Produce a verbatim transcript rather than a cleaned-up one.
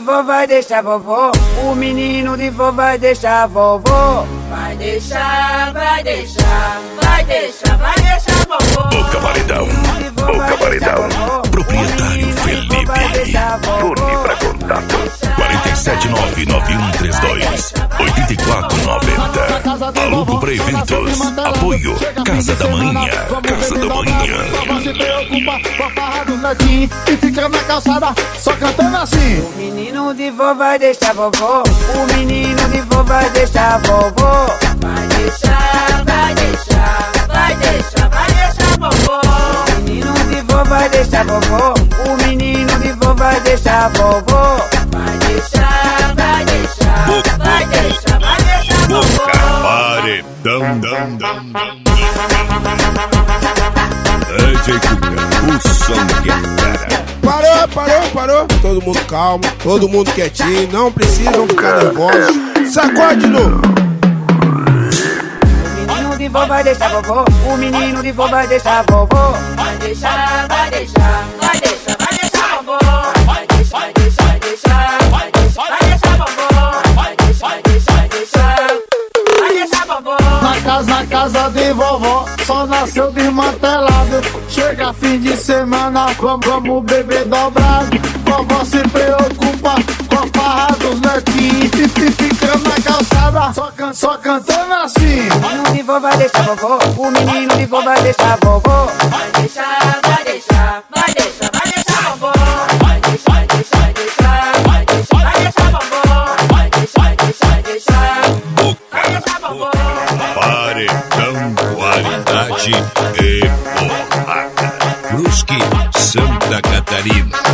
vó vai deixar vovó. O menino de vó vai deixar vovó. Vai deixar, vai deixar, vai deixar, vai deixar vovó. Boca Paredão, Boca Paredão. Proprietário Felipe. Fone para contato quatro sete nove nove um três dois oito quatro nove zero. Alugo para eventos. Apoio Casa da Manhã. Casa da Manhã. Se preocupa com a farra do netinho e fica na calçada só cantando assim. O menino de vó vai deixar vovó. O menino de vó vai deixar vovó. Vai deixar, vai deixar, vai deixar, vai deixar vovó. O menino de vó vai deixar vovó. O menino de vó vai deixar vovó. Vai deixar, vai deixar, vai deixar, vai deixar vovó. Boca Paredão. Dão, dão, dão. D J Cuca, o som que é fera. Parou, parou, parou. Todo mundo calmo, todo mundo quietinho. Não precisam ficar nervosos. Sacode de novo. O menino de vó vai deixar vovó. O menino de vó vai deixar vovó. Vai deixar, vai deixar, vai deixar, vai deixar vovó. Vai deixar, vai deixar, vai deixar, vai deixar, vai deixar vovó. Vai deixar, vai deixar, vai deixar, vai deixar vovó. Na casa, na casa de vovó só nasceu desmantelado. Chega fim de semana, vamos, vamos beber dobrado. Vovó se preocupa com a farra dos netinhos e fica na calçada só, can, só cantando assim. O menino de vó vai deixar vovó. O menino de vó vai deixar vovó. Vai deixar, vai deixar, vai deixar, vai deixar vovó. Vai deixar, vai deixar, vai deixar, vai deixar, vai deixar vovó. Vai deixar, vai deixar, vai deixar, vai deixar vovó. Paredão, qualidade e porrada. Brusque, Santa Catarina.